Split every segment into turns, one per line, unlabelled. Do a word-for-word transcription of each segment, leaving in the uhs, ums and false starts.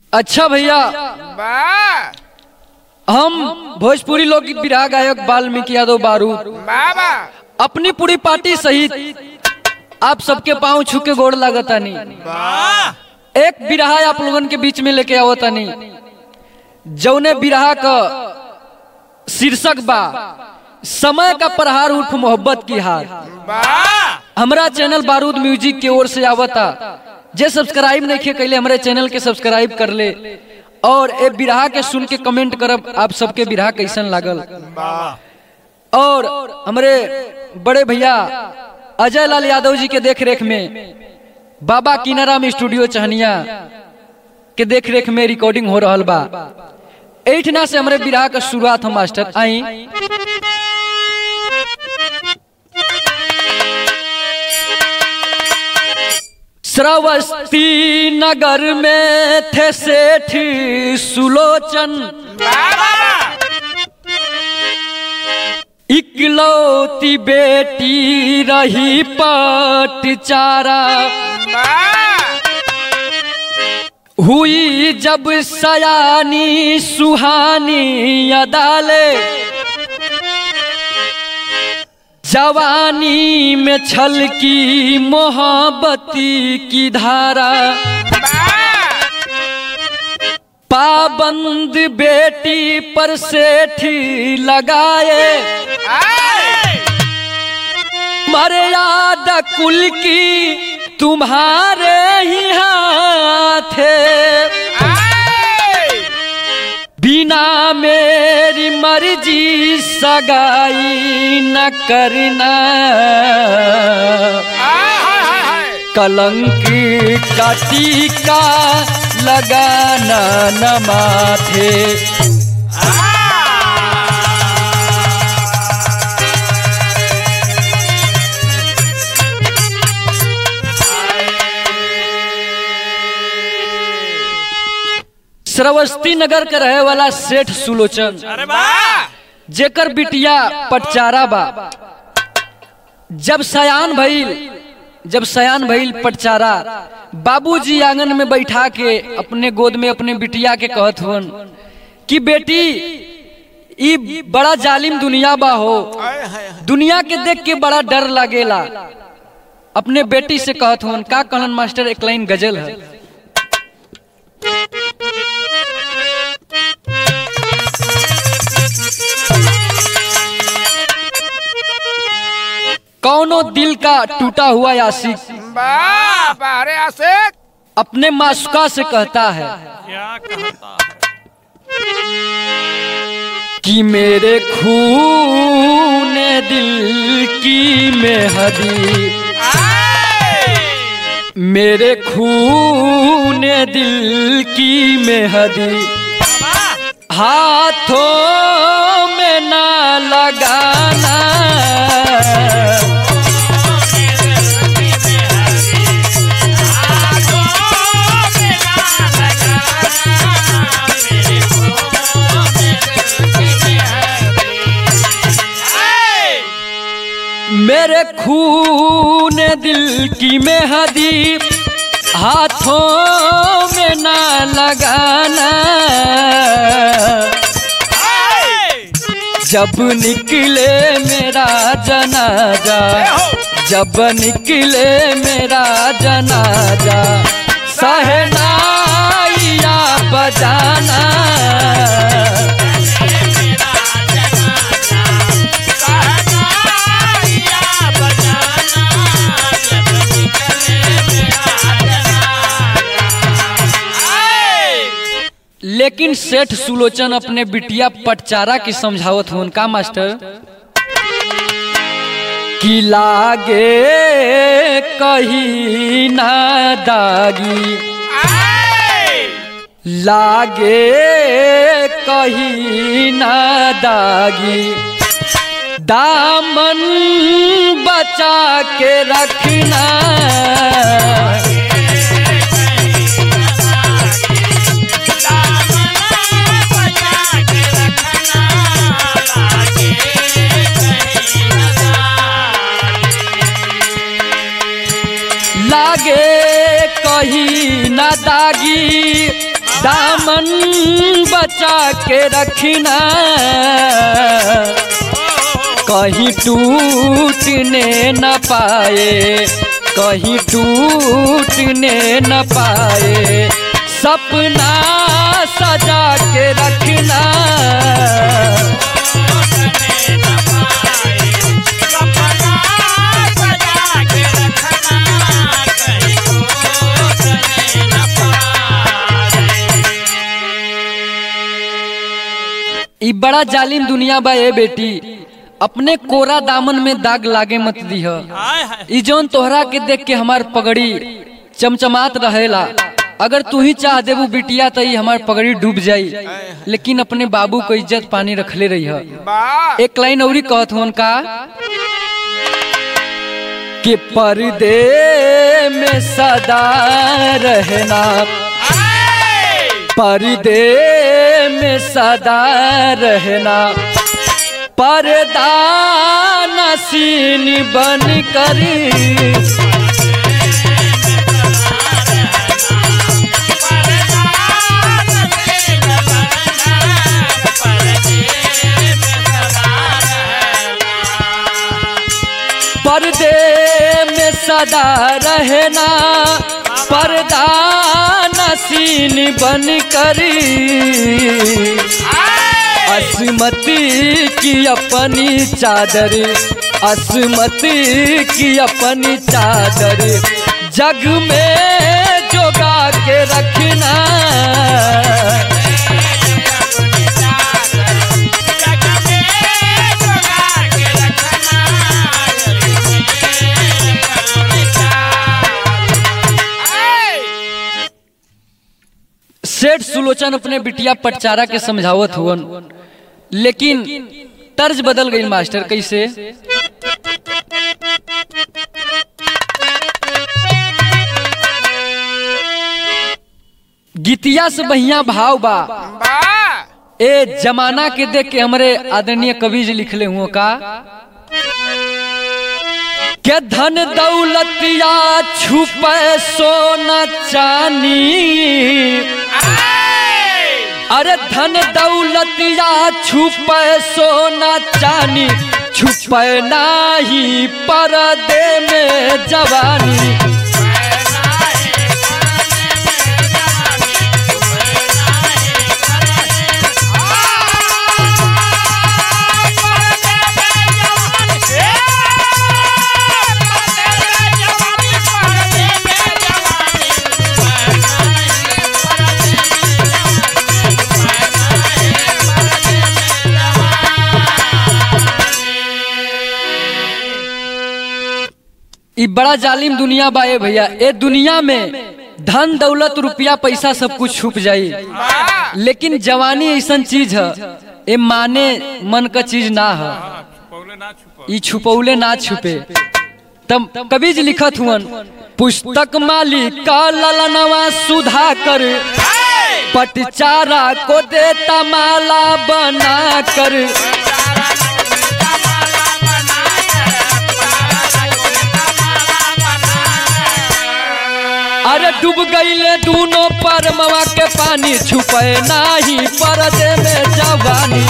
अच्छा भैया, हम भोजपुरी लोकगीत बिरहा गायक वाल्मीकि यादव बारूद अपनी पूरी पार्टी सहित आप सबके पांव छू के गोड़ लागतानी। एक बिरहा आप लोगन के बीच में लेके आवतानी, जौने बिरहा का शीर्षक बा समय का प्रहार उठ मोहब्बत की हार। हमारा चैनल बारूद म्यूजिक की ओर से आवता, जे सब्सक्राइब नहीं किए कैले हमारे चैनल के सब्सक्राइब कर ले और ए बिरहा के सुन के कमेंट करब आप सबके बिरहा कैसन लागल। और हमारे बड़े भैया अजय लाल यादव जी के देख रेख में बाबा किनाराम स्टूडियो चहनिया के देख रेख में रिकॉर्डिंग हो रहा बा। एठना से हमारे बिरहा का शुरुआत हम मास्टर आई। श्रावस्ती नगर में थे सेठ सुलोचन, इकलौती बेटी रही पटचारा। हुई जब सयानी सुहानी अदाले, जवानी में छलकी मोहब्बती की धारा। पाबंद बेटी पर सेठ लगाए, मर्यादा कुल की तुम्हारे ही हाथ है। बिना मेरी मर्जी सगाई न करना, कलंक का टीका लगाना न माथे। श्रावस्ती नगर के रहे वाला सेठ सुलोचन, जेकर बिटिया पटचारा बा। जब सयान भइल जब सयान भइल पटचारा, बाबूजी आंगन में बैठा के अपने गोद में अपने बिटिया के कहत हुन कि बेटी ई बड़ा जालिम दुनिया बा हो, दुनिया के देख के बड़ा डर लागेला। अपने बेटी से कहत हुन का कहलन मास्टर, एक लाइन गजल है। कौनो दिल का टूटा हुआ आशिक अपने माशुका से कहता है,
क्या कहता है?
कि मेरे खून दिल की मेहदी, मेरे खून दिल की मेहदी हाथों में ना लगाना। मेरे खून दिल की मेहदी हाथों में ना लगाना। जब निकले मेरा जनाजा, जब निकले मेरा जनाजा, सहनाइया बजाना। लेकिन सेठ सुलोचन अपने बिटिया पटचारा की समझावत हुन का मास्टर, कि लागे कहीं ना दागी, लागे कहीं ना दागी, दामन बचा के रखना। लागे कहीं न दागी, दामन बचा के रखना कहीं टूटने न पाए, कहीं टूटने न पाए, सपना सजा के रखना ई बड़ा जालिम दुनिया बा ए बेटी, अपने कोरा दामन में दाग लागे मत दीह। ई जौन तोहरा के देख के हमार पगड़ी चमचमात रहेला, अगर तू ही चाह देबू बिटिया तो ई हमार पगड़ी डूब जाई, लेकिन अपने बाबू को इज्जत पानी रखले रही है। एक लाइन औरी कहत हुन का कि पर्दे में सदा रहना, पर्दे में सदा रहना, पर्दा नसीन बन कर, पर्दे में सदा रहना, पर्दा नसीन बन कर, असमती की अपनी चादर, असमती की अपनी चादर, जग में जोगा के रखना, सेठ सुलोचन अपने बिटिया पटचारा के समझावत हुवन, लेकिन तर्ज बदल गई मास्टर। कैसे? गीतिया से बढ़िया भाव बा ए जमाना के देख के हमारे आदरणीय कवि जी लिखले हुआ का के धन दौलतिया छुपे सोना चानी, अरे धन दौलतिया छुपे सोना चानी, छुपे नाही पर्दे में जवानी, ई बड़ा जालिम दुनिया बा ए भैया। ए दुनिया में धन दौलत रुपया पैसा सब कुछ छुप जाई, लेकिन जवानी ऐसा चीज है ए माने मन का चीज ना है, ई छुपौले ना छुपे। तब कवि जी लिखत हुवन पुस्तक मालिक का ललनवा सुधाकर, पटचारा को देता माला बना कर, अरे डूब गईले दूनो पर मवा के पानी, छुपे नाही पर्दे में जवानी,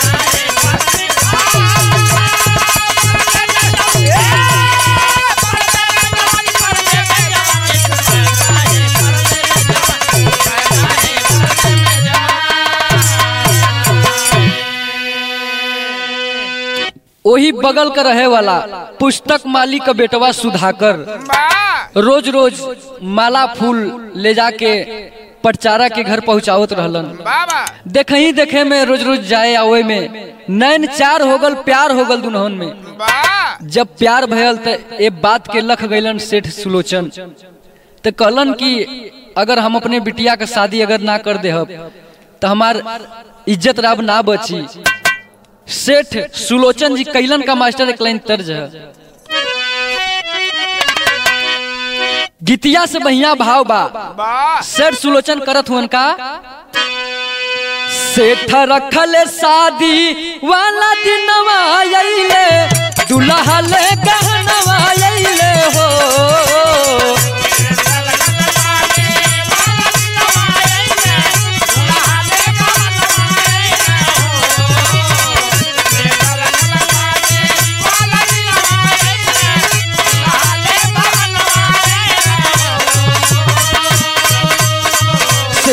वही बगल का रहे वाला पुस्तक माली का बेटवा सुधाकर रोज रोज माला फूल ले जाके पटचारा के घर पहुँचावत रहलन। देखे ही देखे में रोज रोज जाए आवे में नैन चार हो गल, प्यार हो गल दुल्हन में। जब प्यार भयल तो ए बात के लख गईलन सेठ सुलोचन, तो कहलन कि अगर हम अपने बिटिया का शादी अगर ना कर दे तो हमार इज्जत राब ना बची। सेठ सुलोचन जी कैलन का मास्टर एक लाइन तर्ज है, गीतिया से बढ़िया भाव बा। सेठ सुलोचन करत हुन का सेठ रखले शादी वाला दिनवा आइले, दुल्हा ले गहनवा आइले हो,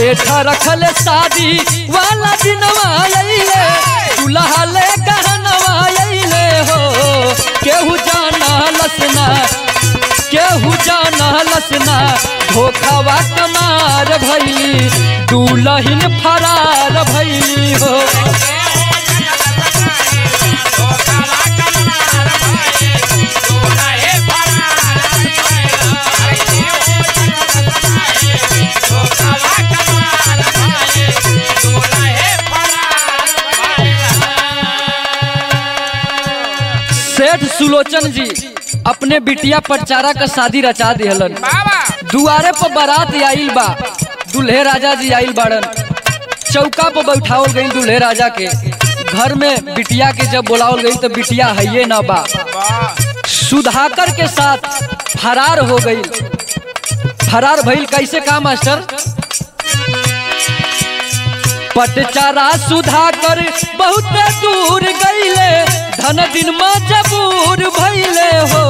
सेठ रखल शादी वाला दिनवा अइले दुल्हा ले गहनवा अइले हो केहू जाना लसना केहू जाना लसना धोखावा कमार भइली दुल्हन फरार भइली हो सेठ सुलोचन जी अपने बिटिया पटचारा का शादी रचा दिहलन दुआरे पर बारात आइल बा दुल्हे राजा जी आइल बाड़न चौका पर बैठावल गई दुल्हे राजा के घर में बिटिया के जब बुलावल गई तो बिटिया है ना बा सुधाकर के साथ फरार हो गई फरार भइल कैसे का मास्टर पटचारा सुधाकर बहुत दूर गईले धन दिन मजबूर भइले हो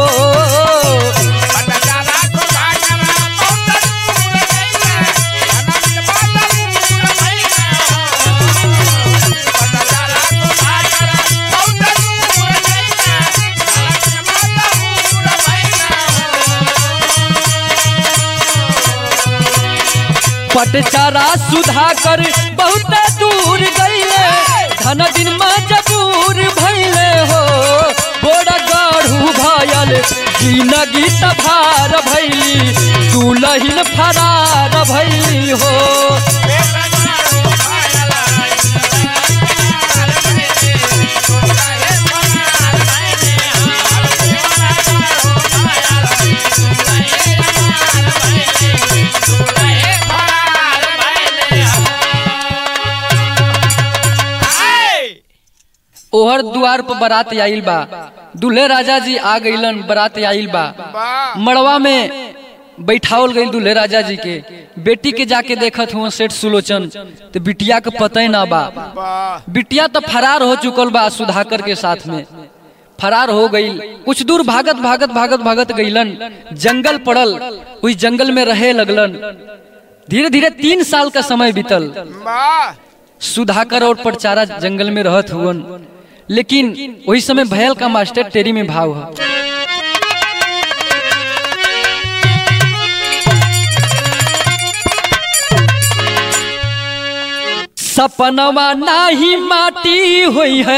पटचारा सुधाकर बहुत दूर गईले धन दिन मजबूर भइले हो बोरा गाढ़ू भयल जिंदगी तभार भइली दुल्हन फरार भइली हो ओहर द्वार पर बारात आइल बा दुल्हे राजा जी आ गइलन बारात आइल बा मड़वा में बैठावल गई दुल्हे राजा जी के बेटी के जाके देखत हुआ सेठ सुलोचन तो बिटिया के पता ना बा बिटिया तो फरार हो चुकल बा सुधाकर के साथ में फरार हो गई कुछ दूर भागत भागत भागत भागत गईलन जंगल पड़ल उस जंगल में रहे लगलन धीरे धीरे तीन साल का समय बीतल सुधाकर और पटचारा जंगल में रहत हुवन लेकिन वही समय भयल का मास्टर टेरी में भाव है सपनवा नाही माटी हुई है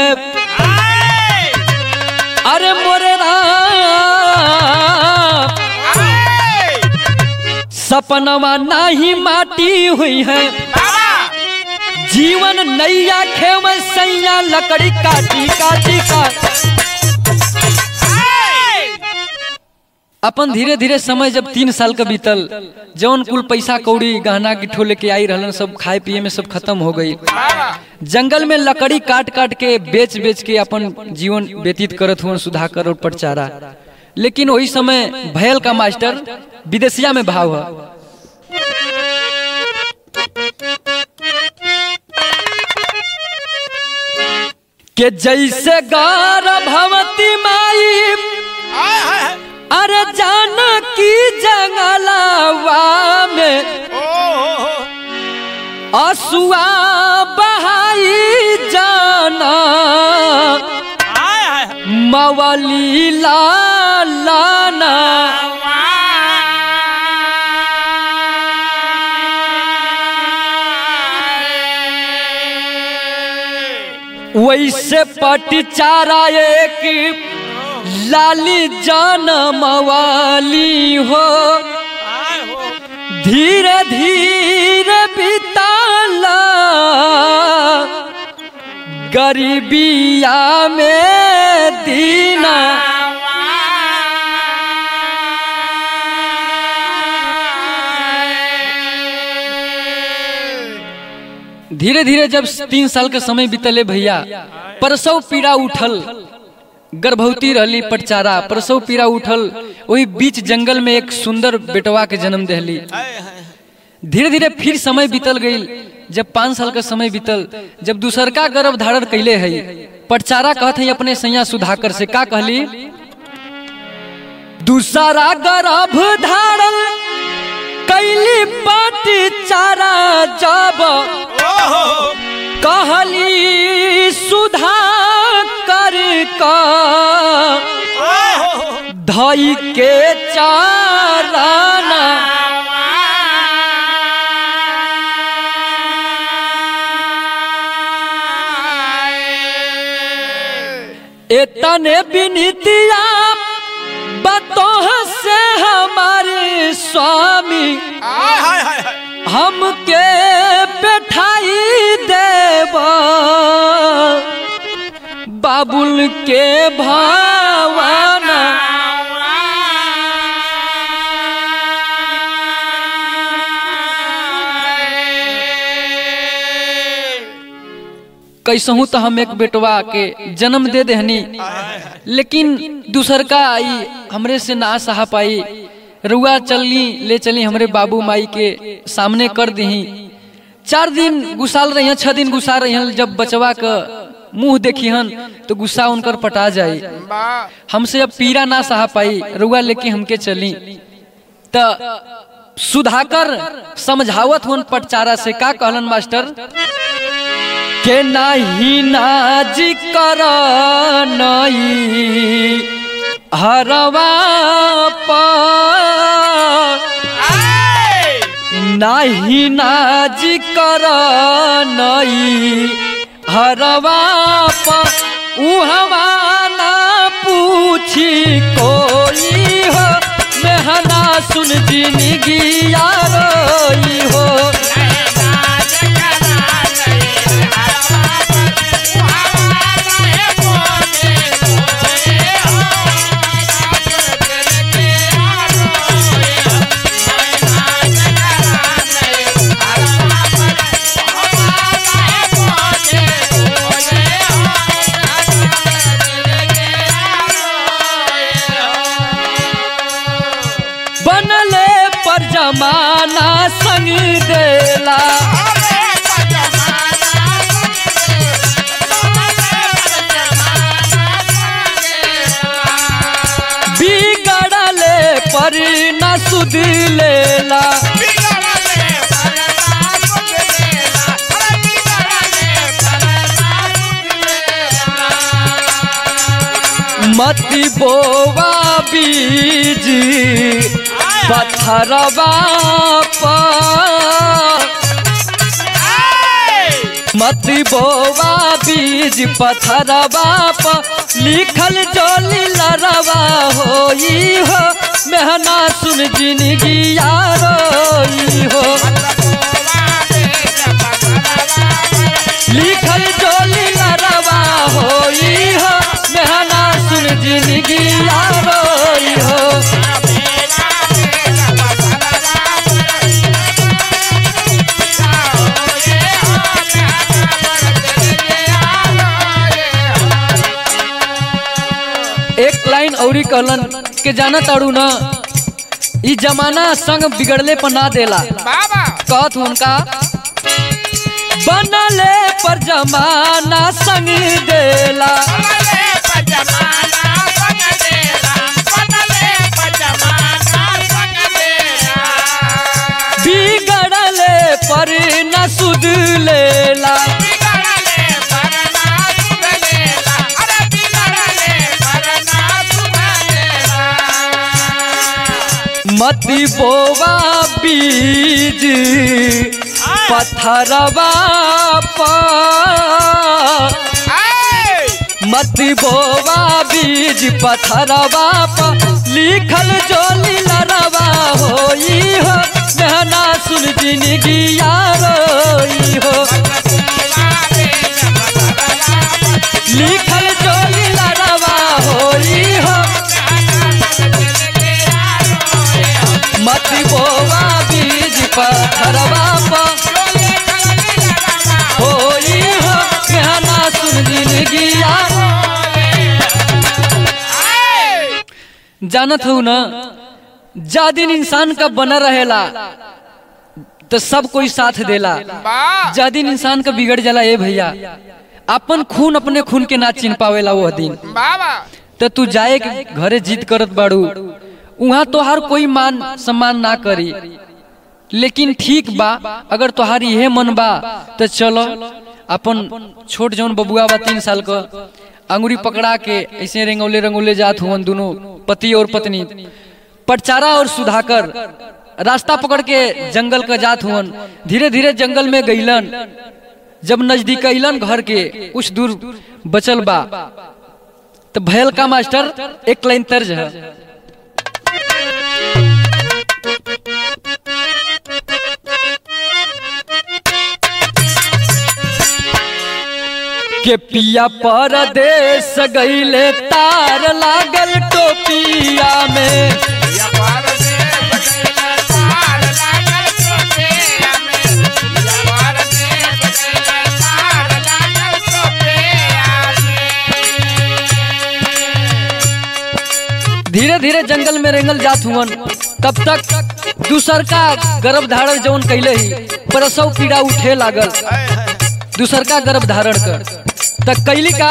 अरे मोरे राम सपनवा नाही माटी हुई है जीवन नैया खेव सैया लकड़ी काटी काटी का अपन धीरे धीरे समय जब तीन साल का बीतल जौन कुल पैसा कौड़ी गहना गिठो लेके आई रहलन सब खाए पिए में सब खत्म हो गई जंगल में लकड़ी काट काट के बेच बेच के अपन जीवन व्यतीत करत हुआ सुधाकर और पटचारा लेकिन वही समय भयल का मास्टर विदेशिया में भाव है के जैसे गर्भवती माई अरे जानकी जंगलवा में असुआ बहाई जाना मवली लाना वैसे पटचारा एक लाली जनमवाली हो धीरे धीरे बिताला गरीबिया में दीना धीरे धीरे जब तीन साल का समय बीतले भैया प्रसव पीड़ा उठल गर्भवती रहली पटचारा प्रसव पीड़ा उठल वही बीच जंगल में एक सुंदर बेटवा के जन्म देहली धीरे धीरे फिर समय बीतल गई जब पाँच साल का समय बीतल जब दूसर का गर्भ धारण कैले है पटचारा कहते हैं अपने सैया सुधाकर से का कहली दूसरा गर्भ धारण कैली पाटी चारा जब कहली सुधा कर का धई के चाराना इतने बिनतिया बतोह से हमारे स्वामी हमके बैठाई देवा बाबुल के भावना कैसहू तो हम एक बेटवा के जन्म दे देहनी, लेकिन दूसर का आई हमरे से ना सहा पाई। रुआ चलनी ले चली हमरे बाबू माई के सामने कर दही। चार दिन गुसाल रही, छह दिन गुसा रही। जब बचवा का मुंह देखी हन तो गुस्सा उनकर पटा जाई। हमसे अब पीरा ना सहा पाई, रुआ लेके हमके चली। तो सुधाकर समझावत हुन पटचारा से का कहलन मास्टर के नाही नाज कर नई हरवा पर नाही नाज कर नई हरवा पर उहवा ना पूछी कोई हो मेहना सुन जिंदगी यारोई हो। बनले पर जमाना संग देला बिगड़ले पर न सुध लेला मती बोवा बीज पत्थरवा पर मती बोवा बीज पत्थरवा पर लिखल जो लीलरवा होई हो मेहना सुन जिंदगी यारोई हो। लिखल जो लीलरवा होई हो मेहना सुन जिंदगी यारोई हो। एक लाइन औरी कहलन के जाना ताड़ू न ई जमाना संग बिगड़ले पर ना देला। कहत उनका बनले पर जमाना संग देला बिगड़ले पर न सुध लेला मती बोवा बीज पत्थरवा पर मती बोवा बीज पत्थरवा पर लिखल जो लीलरवा होई हो मेहना सुन जिंदगी यारोई हो। लिखल जो लीलरवा होई हो मती बोवा बीज पत्थरवा पर होई हो मेहना सुन जिंदगी जानत हो न जा दिन इंसान का बना रहेला तो सब कोई साथ देला। जा दिन इंसान का बिगड़ जाला ए भैया अपन खून अपने खून के ना चिन्ह पावेला वो दिन तो तू जाए घरे जीत करत बाड़ू वहाँ तो हर कोई मान सम्मान ना करी लेकिन ठीक बा, अगर तोहारी यह मन बा तो चलो अपन छोट जौन बबुआ बा तीन साल का अंगुरी पकड़ा के ऐसे रंगोले रंगोले जात हुवन दोनों पति और पत्नी। पटचारा और सुधाकर रास्ता पकड़ के जंगल का जात हुवन। धीरे धीरे जंगल में गईलन। जब नजदीक अइलन घर के कुछ दूर बचल बा तो भयल का मास्टर एक लाइन तर्ज है। के पिया परदेस गईले तार लागल टोपिया में। धीरे धीरे जंगल में रेंगल जात हुवन। तब तक दूसर का गर्भ धारण जौन कैले ही प्रसव पीड़ा उठे लागल। दूसर का गर्भ धारण कर तक कैली का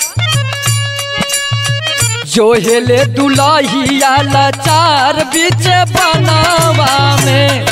जो हेले दुलाहिया लाचार बीच बनावा में।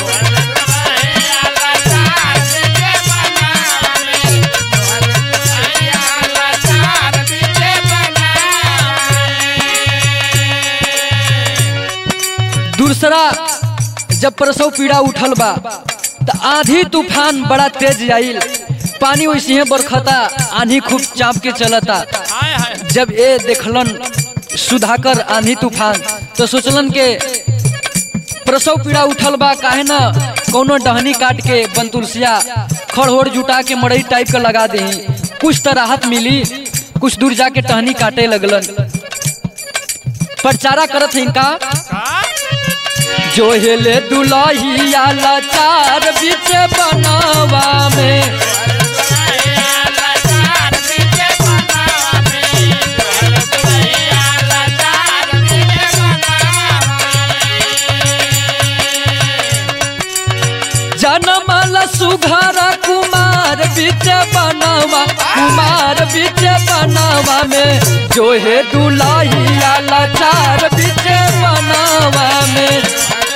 दूसरा जब प्रसव पीड़ा उठल बा तो आंधी तूफान बड़ा तेज आइल। पानी वैसे ही बरखता, आंधी खूब चाप के चलता। जब ये देखलन सुधाकर आंधी तूफान तो सोचलन के प्रसव पीड़ा उठल बा, काहे ना कोनो डहनी काट के बंतुलसिया खड़होड़ जुटा के मड़ई टाइप का लगा दे, कुछ तो राहत मिली। कुछ दूर जाके टहनी काटे लगलन। प्रचारा करत है इनका जो हेले दुलाहिया लाचार बीच बनावा में। जनमल सुघरा कुमार बीच बनावा, कुमार बीच बनावा में। जो है दुलाहिया लाचार बीच बनावा में।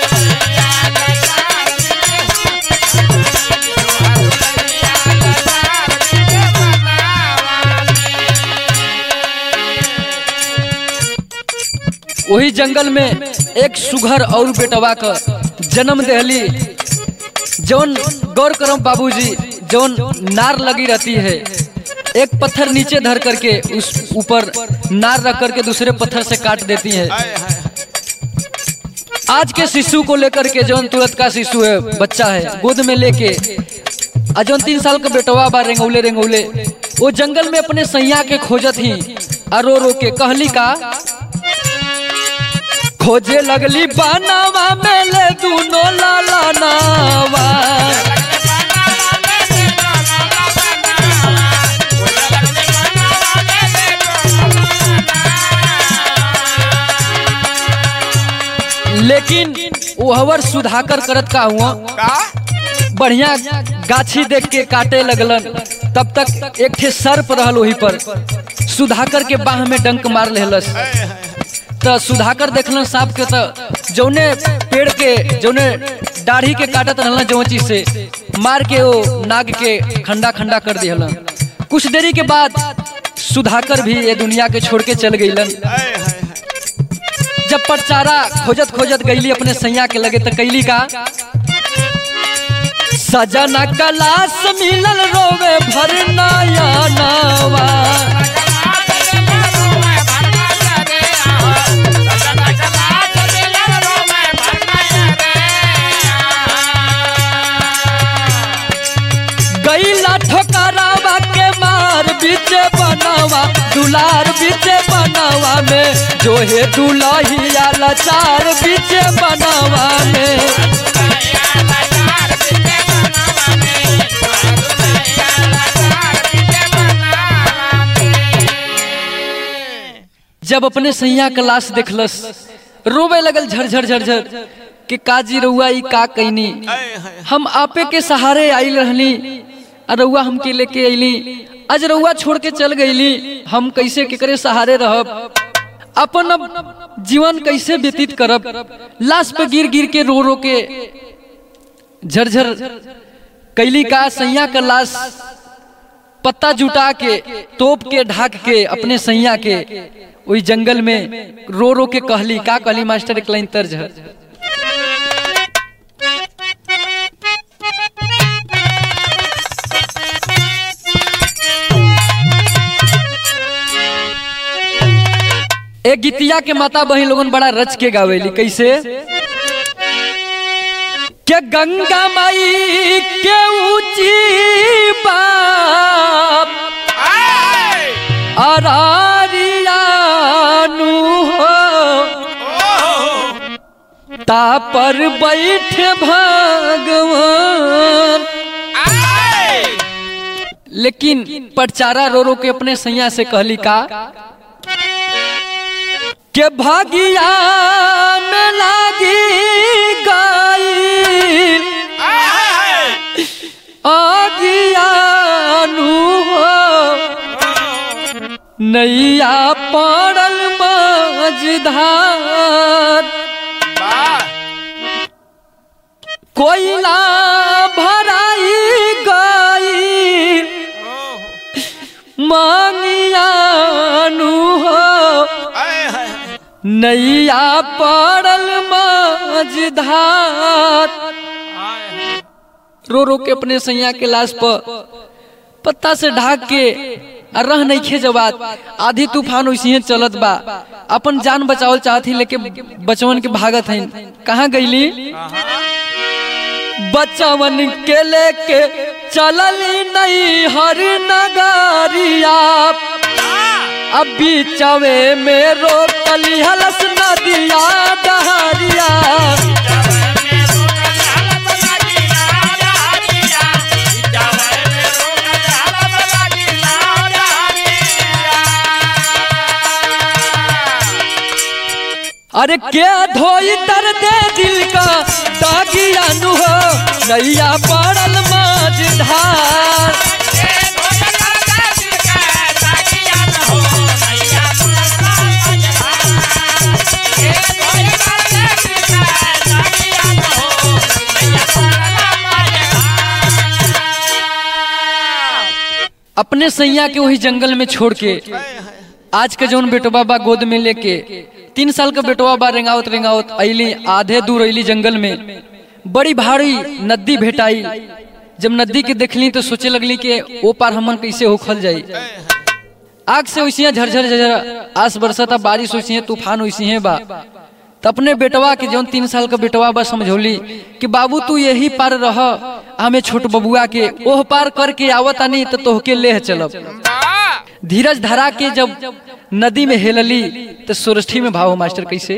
वही जंगल में एक सुघर और बेटवा का जन्म देहली। जौन गौर करम बाबूजी जौन नार लगी रहती है, एक पत्थर नीचे धर करके उस ऊपर नार रख करके दूसरे पत्थर से काट देती है। आज के शिशु को लेकर के जौन तुरंत का शिशु है, बच्चा है, गोद में लेके जौन तीन साल का बेटवा बा रेंगौले रेंगौले वो जंगल में अपने सैया के खोजत ही रो रो के कहली का खोजे लगली बनावा में ले दूनो लाला नावा। लेकिन वहवर सुधाकर करत का हुआ बढ़िया गाछी देख के काटे लगलन। तब तक एक ठे सर्प रहल वही पर, सुधाकर के बाह में डंक मार लेहलस। तो सुधाकर देखलन सांप के तो जौने पेड़ के जौने दाढ़ी के काटत रहलन जौची से मार के वो नाग के खंडा खंडा कर दिहलन। कुछ देरी के बाद सुधाकर भी ये दुनिया के छोड़ के चल गईलन। जब परचारा खोजत खोजत गईली अपने सैया के लगे तो कैली का सजना कलास मिलल रोवे भरना या नावा। गईला ठोकरावा के मार बीच बनावा, दुलार बीच बनावा में। जो है दुलाहिया लाचार बीच बनावा में। जब अपने सैया का लाश देखलस रोवे लगल झरझर झरझर कि काजी रउआ ई का कैनी, हम आपे के सहारे आइल रहनी, रउआ हमके लेके अइली, आज रउआ छोड़ के चल गईली, हम कैसे केकरे सहारे रहब, अपन अब जीवन कैसे व्यतीत करब। लाश पे गिर गिर के रो रो के झरझर कैली का सैया का लाश पत्ता जुटा के तोप के ढाक के अपने सैया के वही जंगल में रो रो के कहली का कहली मास्टर एक लाइन तर्ज है। एक गीतिया के माता बहन लोगन बड़ा रच के गावेली कैसे के गंगा माई के ऊंची बाप अरारियानु हो ता पर बैठ भगवान। लेकिन पटचारा रो रो के अपने सैया से कहली का के भागिया में लागी गई आगियानु हो नैया पड़ल मझधार कोयला भराई गई मांगियानु हो नैया पड़ल मझधार। रो रो के अपने सैया के लाश पर पत्ता से ढाक के रह नहीं खे जवात आधी तूफान वैसे चलत बा अपन जान बचावल चाहती लेके बचवन के भागत है कहाँ गईली बचवन के लेके चलली नहीं हर नगरिया अब बीचवे में रोकली हलस नदिया डहरिया अरे क्या धोई दर्द दिल का दागिया नु हो नैया पड़ल मझधार। अपने सैया के वही जंगल में छोड़ के आज के जौन बेटवा बा गोद में लेके तीन साल का बेटवा बा रेंगावत रेंगावत अली आधे दूर अली जंगल में बड़ी भारी नदी भेटाई। जब नदी के देखली तो सोचे लगली कि वो पार हमन कैसे होखल जाई। आग से वैसे झरझर झरझर आस बरसता बारिश वैसे तूफान वैसे बा तो अपने बेटवा के जौन तीन साल का बेटवा बा समझौली कि बाबू तू यही पार रह हमें छोट बबुआ के ओह पार करके आवत आनी तो तोहके ले चलब। धीरज धरा के जब नदी में हेलली तो सोरठी में भाव मास्टर कैसे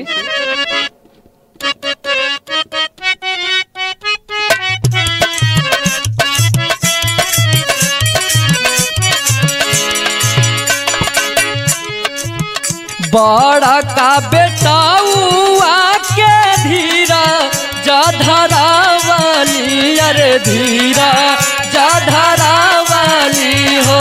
बड़ा का बेटाऊआ के धीरा जा धरा वाली अरे धीरा जा धरा वाली हो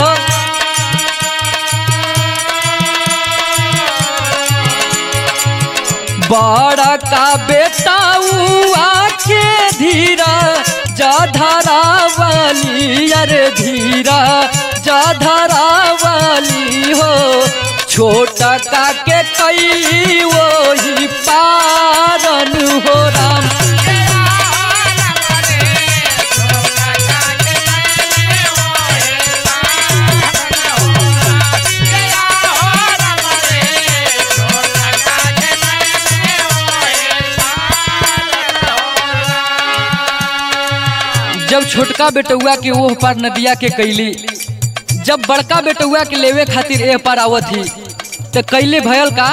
बड़ा का बेटाऊआ के धीरा जा धरा वाली अरे धीरा जा धरा वाली हो छोटा का के कई वो ही पारन हो राम। जब छोटका बेटुआ के वो पार नदिया के कैली जब बड़का बेटुआ के लेवे खातिर ए पार आवत ही तो कैले भयल का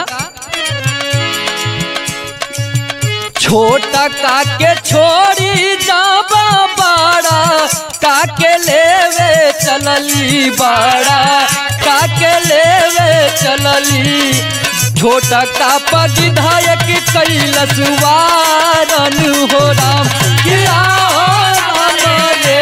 छोटा का के छोड़ी जाबा बड़ा का के लेवे चलली बड़ा का के लेवे चलली छोटा का विधायक कैलस वारन हो राम किया हो राम रे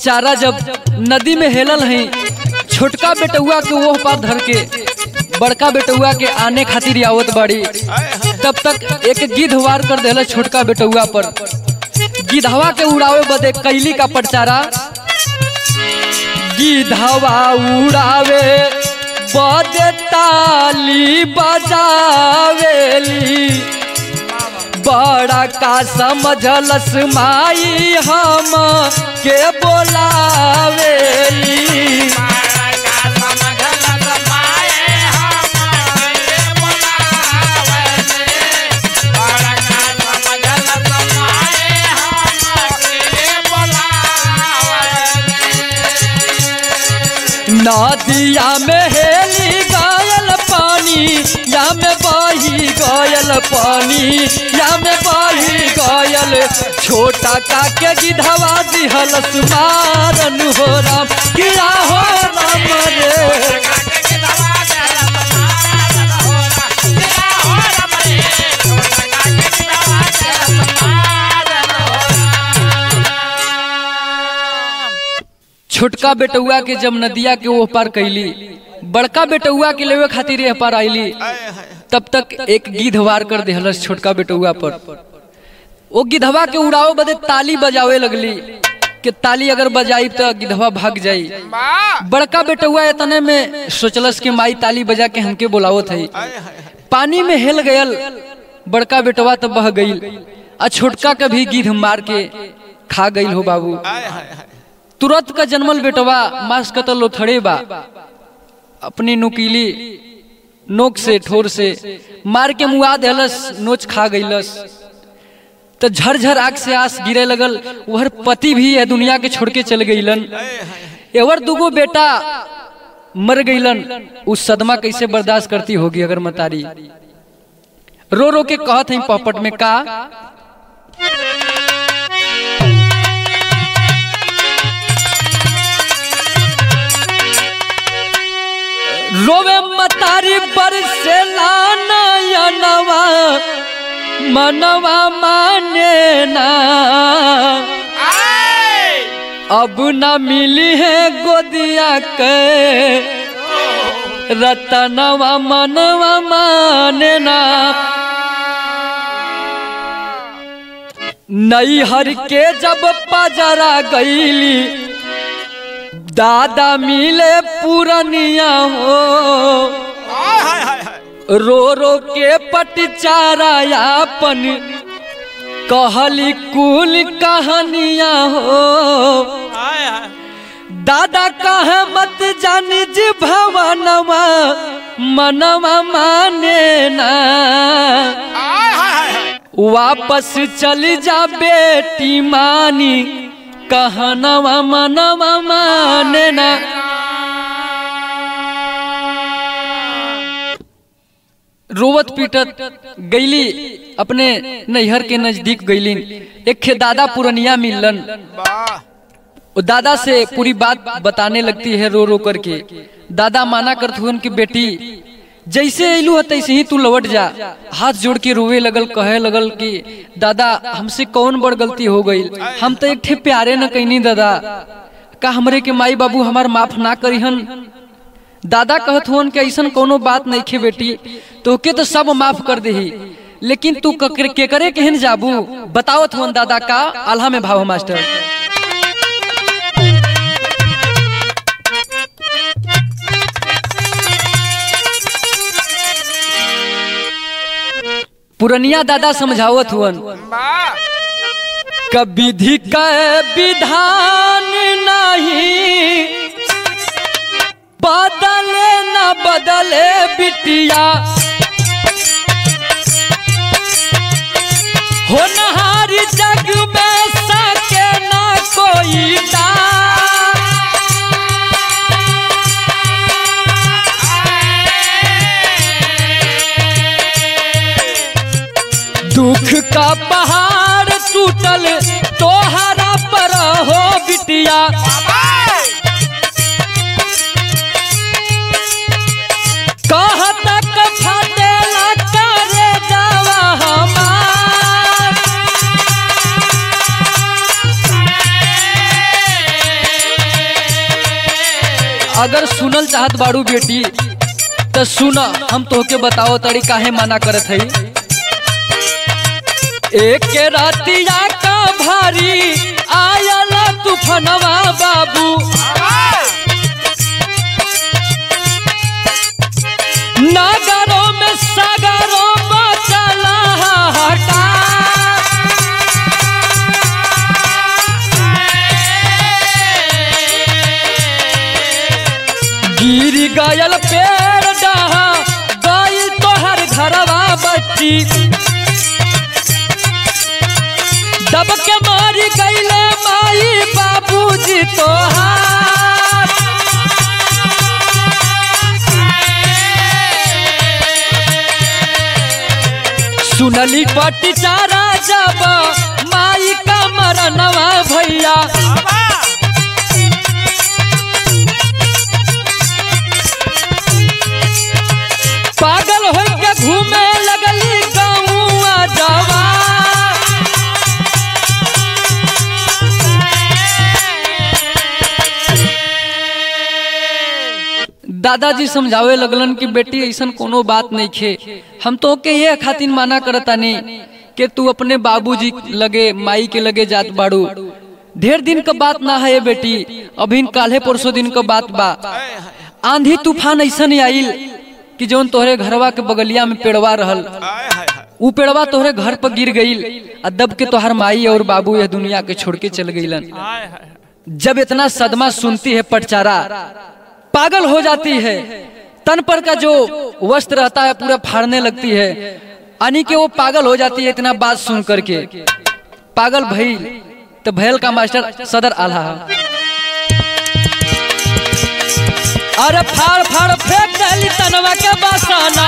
परचारा जब नदी में हेलल है, छोटका बेटुआ के वो पार धर के बड़का बेटुआ के आने खातिर आवत बाड़ी, तब तक एक गिद्ध वार कर देला छोटका बेटुआ पर। गिद्धवा के उड़ावे बदे कैली का परचारा, गिद्धवा उड़ावे बदे ताली बजावेली, बड़ा का समझलस माई हम के बोलावेली। नदिया में हेली गयल पानी, या में बही गयल पानी, या में बही गयल। छोटा काके गिद्धवा दिहलस मारन हो राम, किया हो राम रे। छोटका बेटुआ के जब नदिया के वो पार कैली, बड़का बेटुआ के लेवे खातिर ये पार आईली, तब तक एक गिद्ध वार कर देहलस छोटका बेटुआ पर। वो गिद्धवा के उड़ावे बदे ताली बजावे लगली कि ताली अगर बजाई तो गिद्धवा भाग जाई। बड़का बेटुआ इतने में सोचलस कि माई ताली बजा के हमके बुलावत है। पानी में हेल गयल, बड़का बेटुआ तो बह गईल, और छोटका के भी गिद्ध मार के खा गईल हो बाबू। तुरंत का जन्मल बेटवा मांस कतल लोथड़े बा, अपनी नुकीली नोक से ठोर से मार के मुआ देलस, नोच खा गईलस। तो झरझर आग से आस गिरे लगल, वहर पति भी है दुनिया के छोड़ के चल गईलन। एवर दुगो बेटा मर गईलन, उस सदमा कैसे बर्दाश्त करती होगी अगर मतारी। रो रो के कहत है पपट में का, रोवे मतारी बरसे नवा मनवा माने ना, अब न मिली है गोदिया के रतनवा मनवा माने ना। नैहर के जब पजरा गईली, दादा मिले पुरनिया हो, रो रो के पटचारा यापन कहली कुल कहानिया हो। दादा कहे मत जानी जी भवनवा मनवा माने ना, वापस चली जा बेटी मानी कहनवा मनवा माने ना। रोवत पीटत गईली अपने नैहर के नजदीक गईली। एक खे दादा पुरनिया मिलन, दादा से पूरी बात बताने लगती है रो रो करके। दादा माना करत हुन कि बेटी जैसे ऐलू है तैसे ही तू लौट जा। हाथ जोड़ के रोवे लगल, कहे लगल कि दादा हमसे कौन बड़ गलती हो गई, हम तो एक ठे प्यारे न कहनी दादा, का हमरे के माई बाबू हमार माफ ना करिहन। दादा कहत हुन कि ऐसा कोनो बात नहीं खे बेटी, तोके तो सब माफ कर देही, लेकिन तू के करे कहन जाबू बतावत हुन दादा का आल्हा में भाव मास्टर। पुरनिया दादा समझावत हुन, कविधि का विधान नहीं बदले न बदले बिटिया, होनहारी जग में सके न कोई दा। दुख का पहाड़ टूटल तोहरा पर हो बिटिया, कहाँ तक फटेला करे जावा हमार। अगर सुनल चाहत बाड़ू बेटी तो सुना, हम तोहके बताओ तड़ी काहे मना करत है। एक के रातिया का भारी आयला तूफानवा बाबू, नागरों में सागरों बचला हटा, गिर गयल पेड़ डहा गई तोहर घरवा बच्ची, दब के मारी गईले माई बाबूजी तोहार, सुनली पट्टी चारा जब माई का मरनवा भैया, पागल हो के घूमे लगली गाँवा जावा, दादाजी समझावे लगलन कि बेटी ऐसा कोनो बात नहीं खे, हम तो के ये खातिर माना करतानी कि तू अपने बाबूजी लगे माई के लगे जात बाड़ू, ढेर दिन का बात ना है बेटी, अभी काल्हे परसों दिन का बात बा। आंधी तूफान ऐसा नहीं आइल कि जौन तोहरे घरवा के बगलिया में पेड़वा रहल, ऊ पेड़वा तोहरे घर पर गिर गईल, दब के तोहर माई और बाबू यह दुनिया के छोड़ के चल गईलन। जब इतना सदमा सुनती है पटचारा पागल हो जाती है, तन पर का जो वस्त्र रहता है पूरा फाड़ने लगती है, यानी कि वो पागल हो जाती है। इतना बात सुन करके पागल भई तो भैल का मास्टर सदर आला, अरे फाड़ फाड़ फेंक डाली तनवा के बसाना,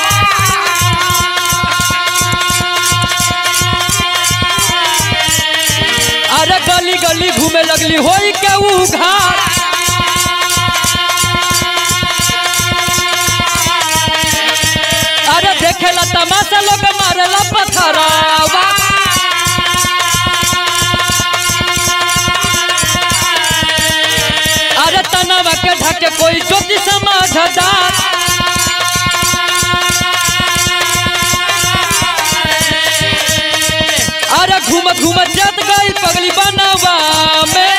अरे गली गली घूमे लगली होई के उघार, अरे देखेला तमाशा लोग मारेला पथरावा, अरे तनवा के ढके कोई ज्योति समझदार, अरे घूम घूम जत गई पगली बनवा में,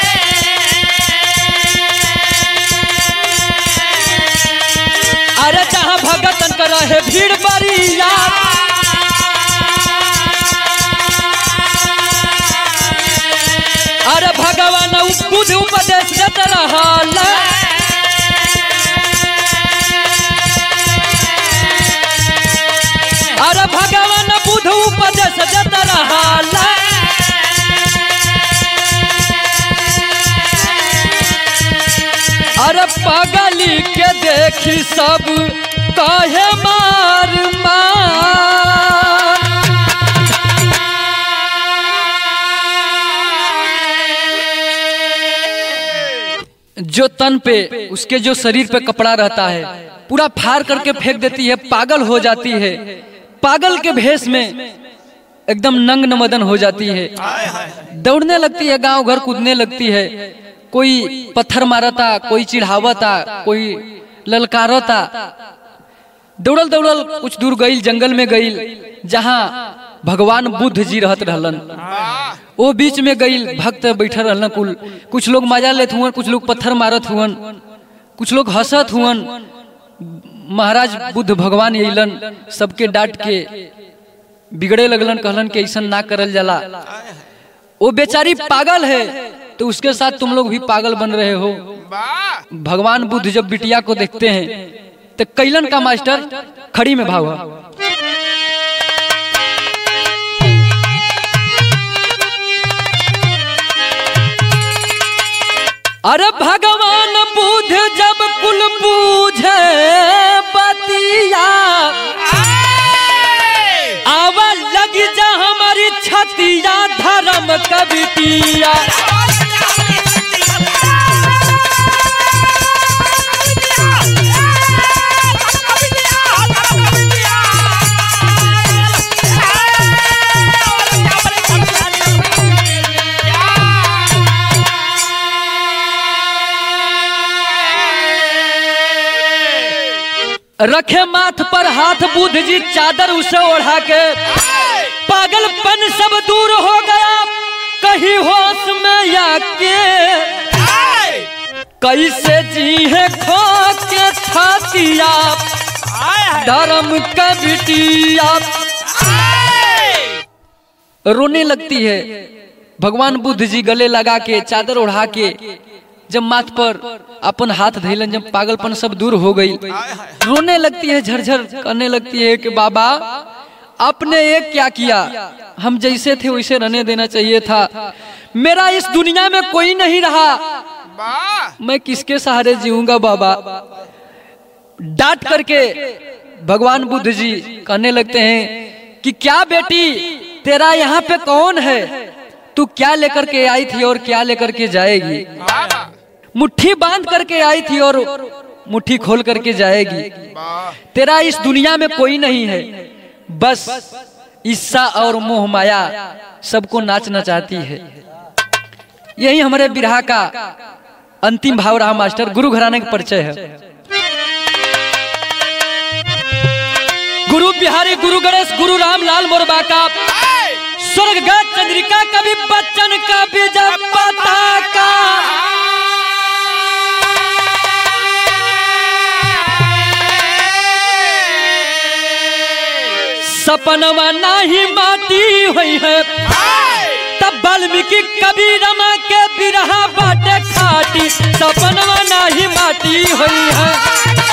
अरे जहाँ भगतन कर रहे भीड़ बड़ी यार, अरे भगवान बुद्ध उपदेश देते रहल, अरे भगवान बुद्ध उपदेश देते रहल, अरे पागली के देखी सब काहे मार मार, जो तन पे उसके जो शरीर पे कपड़ा रहता है पूरा फाड़ करके फेंक देती है, पागल हो जाती है, पागल के भेष में एकदम नंग नमदन हो जाती है, दौड़ने लगती है, गांव घर कूदने लगती है, कोई पत्थर मारता, कोई चिढ़ावता, कोई ललकारता, दौड़ल दौड़ल कुछ दूर गईल, जंगल में गईल जहाँ भगवान बुद्ध जी रहत रहलन, वो बीच में गईल, भक्त बैठल रहलन, कुल कुछ लोग मजा लेत हुअन, कुछ लोग पत्थर मारत हुअन, कुछ लोग हंसत हुअन। महाराज बुद्ध भगवान अइलन, सबके डांट के बिगड़े लगलन, कहलन कि ऐसा ना करल जाला, वो बेचारी पागल है तो उसके साथ तुम लोग भी पागल बन रहे हो। भगवान बुद्ध जब बिटिया को देखते हैं तो कैलन का मास्टर खड़ी में भाव, अरे भगवान बुद्ध जब कुल पूछे बतिया, आवा लगी जा हमारी छतिया धर्म कवितिया, रखे माथ पर हाथ बुद्ध जी चादर उसे ओढ़ा के, पागलपन सब दूर हो गया कहीं होश में आके, कैसे जी है खो के छातिया धर्म का बिटिया। रोने लगती है। भगवान बुद्ध जी गले लगा के चादर ओढ़ा के जब माथ पर अपन हाथ धैलन, जब पागलपन सब दूर हो गई, रोने लगती है, झरझर करने लगती है कि बाबा आपने ये क्या किया, हम जैसे थे वैसे रहने देना चाहिए था, मेरा इस दुनिया में कोई नहीं रहा, मैं किसके सहारे जीऊंगा बाबा। डांट करके भगवान बुद्ध जी कहने लगते हैं कि क्या बेटी तेरा यहाँ पे कौन है, तू क्या लेकर के आई थी और क्या लेकर के जाएगी। मुट्ठी बांध करके आई थी और मुट्ठी खोल करके जाएगी। तेरा इस दुनिया में कोई नहीं है, बस ईर्ष्या और मोह माया सबको नाचना चाहती है। यही हमारे बिरहा का अंतिम भाव रहा मास्टर। गुरु घराने का परिचय है। गुरु बिहारी, गुरु गणेश, गुरु रामलाल मोरबा का स्वर्गगत चंद्रिका कवि बच्चन का विजय पताका। सपनवा नाही माटी हुई है, तब वाल्मीकि कवि रमा के बिरहा बाटे खाटी, सपनवा नाही माटी हुई है।